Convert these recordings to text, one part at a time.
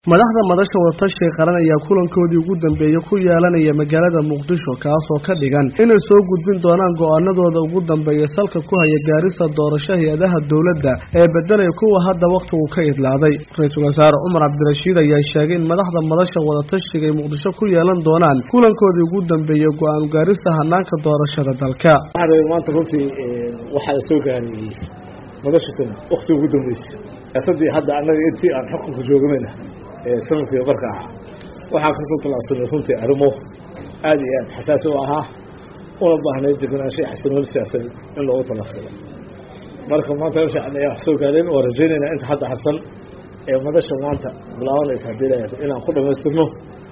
madaxda madasha wadatashiga qaran ayaa kulankoodii ugu dambeeyay ku yeelanaya magaalada Muqdisho kaas oo ka dhigan inay soo gudbin doonaan go'aanadooda ugu dambeeyay salka ku haya gaarista doorashada hay'adaha dawladda ee bedelay kuwa hadda waqtigu ka idlaaday. Ra'iisul Wasaare Umar Abdirashiid ayaa sheegay in madaxda madasha wadatashiga ay Muqdisho ku yeelan doonaan kulankoodii ugu dambeeyay go'aan gaarista hanaanka doorashada dalka. maanta runtii waxa soo gaaray madashatan waqtiga ugu dambeeyay asadii hadda anaga intii aan xukunka joognayna sanadkii qarka ah waxaa ka soo talaabsanay runtii arrimo aad iyo aad xasaasi u ahaa oo baahnay deganaansho xasiloon siyaasadeed in loo talaabsado marka maanta waxaan soo gaareen oo rajaynayna inta hadda xasan ee madasha maanta bilaabanaysa inaan ku dhameystirno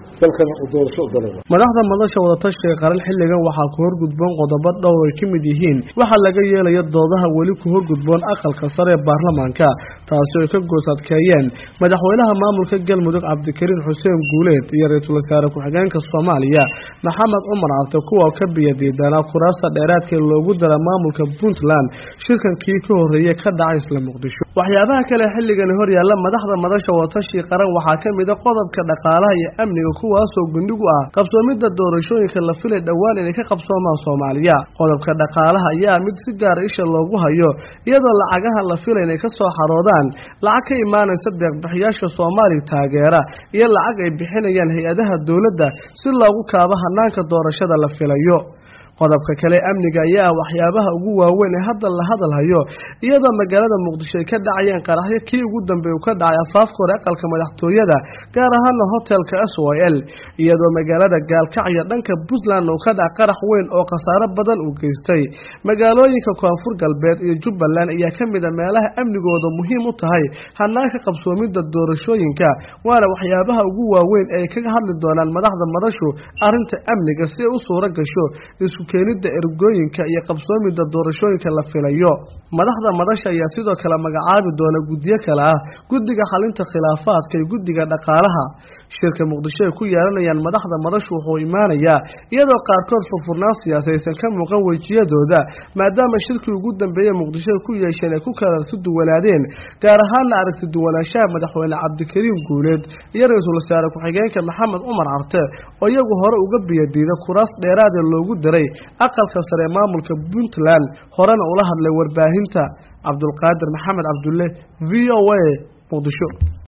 madaxda madasha wadatashiga qaran xilligan waxaa ku horgudboon qodobo dhowr ay kamid yihiin waxa laga yeelayo doodaha weli ku horgudboon aqalka sare ee baarlamaanka taasi oo ka goosadkeeyeen madaxweynaha maamulka galmudug cabdikariin xuseen guuleed iyo ra'iisul wasaare ku-xigeenka Soomaaliya Maxamed Umar Carte kuwa ka biyadiidana kuraasta dheeraadka loogu dara maamulka Puntland shirkankii ka horeeyay ka dhacay isla Muqdisho. waxyaabaha kale xilligan hor yaalla madaxda madasha wadatashiga qaran waxaa kamid ah qodobka dhaqaalaha iyo amniga kuwaasoo gundhigu ah qabsoomida doorashooyinka la filay dhawaan inay ka qabsoomaan Soomaaliya. qodobka dhaqaalaha ayaa mid si gaar ah isha loogu hayo iyadoo lacagaha la filay inay ka soo xaroodaan lacag ka imaanaysa deeq-bixiyaasha Soomaaliya taageera iyo lacag ay bixinayaan hay'adaha dawladda si loogu kaabo hanaanka doorashada la filayo. qodobka kale amniga ayaa waxyaabaha ugu waaweyn ee hadda la hadalhayo iyadoo magaalada Muqdisho ay ka dhacayeen qaraxyo kii ugu dambeeyay ka dhacay afaafka hore aqalka madaxtooyada gaar ahaan hotelka SOL iyadoo magaalada Gaalkacyo dhanka Puntland uu ka dhacay qarax weyn oo khasaare badan u geystay. magaalooyinka Koonfur Galbeed iyo Jubbaland ayaa kamid ah meelaha amnigooda muhiim u tahay hanaanka qabsoomida doorashooyinka waana waxyaabaha ugu waaweyn ee kaga hadli doonaan madaxda madashu arinta amniga si ay u suura gasho keenida ergooyinka iyo qabsoomida doorashooyinka la filayo. madaxda madasha ayaa sidoo kale magacaabi doona guddiyo kale ah guddiga xalinta khilaafaadka iyo guddiga dhaqaalaha. shirka Muqdisho ay ku yeelanayaan madaxda madashu wuxuu imaanayaa iyadoo qaarkood furfurnaan siyaasadeed ka muuqan wajiyadooda maadaama shirkii ugu dambeeyay Muqdisho ku yeesheen ay ku kala duwanaadeen gaar ahaan aragti duwanaanshaha madaxweyne Cabdikariin Guuleed iyo ra'iisul wasaare ku-xigeenka Maxamed Umar Carte oo iyagu hore uga biyadiiday kuraas dheeraad ah loogu daray aqalka sare maamulka Puntland horena ula hadlay warbaahinta Abdulqaadir Maxamed Abdulle VOA Muqdisho.